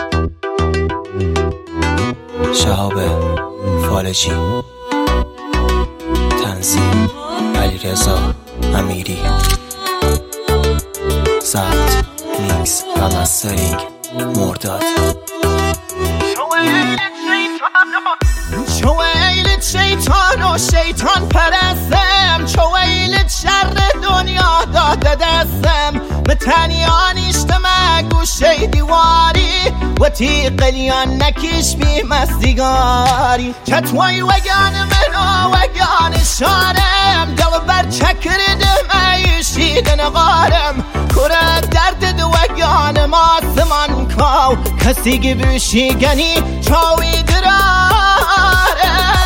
شهاب فالجی، تنظیم علیرضا امیری، ضبط میکس و مسترینگ مرداد. چو ویلت شیطان و شیطان پرستم، چو ویلت شر دنیا داده دستم، به تنیانیشت مگو شیدیواری و تیقلیان نکیش بی مستیگاری. چطوی وگان منو وگان شارم، دل بر چکردم ایشیدن غارم، کره درد دو وگان ماسمان کاو کسی گبوشی گنی چاوی درارم.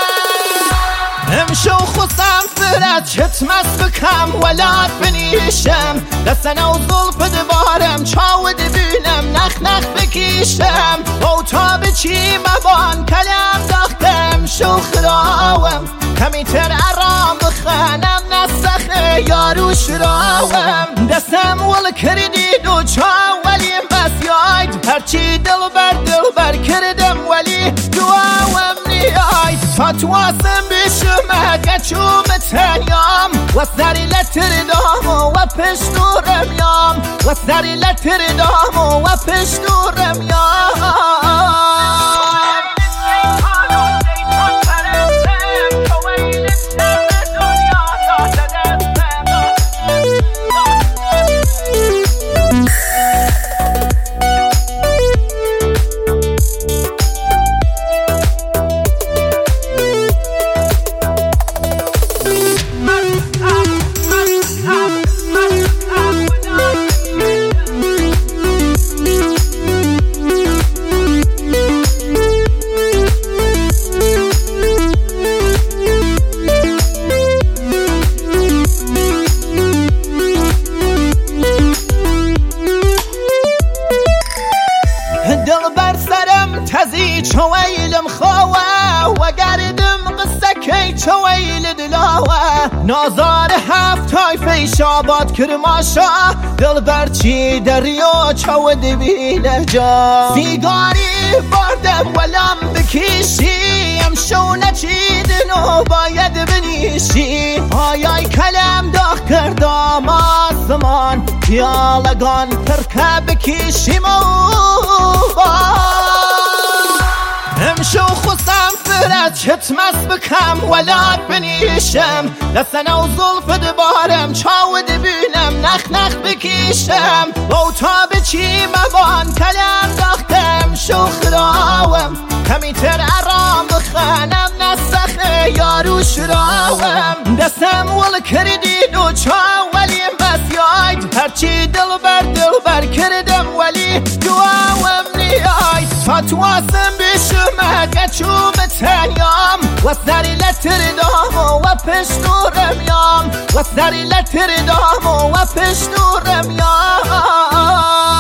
امشو خصم فرد شتمس بکم ولاد بنیشم، دستنا و ظلف دبارم چاود بینم نخ نخ بکیشم، او تا بچی مبان کلم داختم شو خراوم، کمی تر ارام بخانم نسخه یارو شراوم، دستم ول کردید و چاولیم بس یاید، هرچی دل بر کردم ولی دواوم نیاید، تا تواسم بشم گچوم تنیام و سری لتر دامو و پشتورم یام، و سری لتر دامو و پشتورم یام. دل بر سرم تزی چویلم خواهه و گردم قصه کی چویل دلاوه، نازار هفتای فیش آباد کرماشا، دل بر چی دریا چود بینه جا، سیگاری بردم ولم بکیشی، امشو نچیدن و باید بنیشی، آیای کلم داغ کردم آسمان، پیالگان ترکه بکیشیم امشو خصم فرد شتمس بکم ولاد بنیشم، دستنا و ظلف دبارم چاود بینم نخ نخ بکیشم، او تا بچی مبان کلم داختم شو خراوم، کمی تر ارام بخانم نسخه یارو شراوم، دستم ول کردید و چاولیم بس یاید، هرچی دل بر کردم ولی دواوم نیاید، تا تواسم بشم گچوم تنیام و سری لتر دامو و پشتورم یام، و سری لتر دامو و پشتورم یام.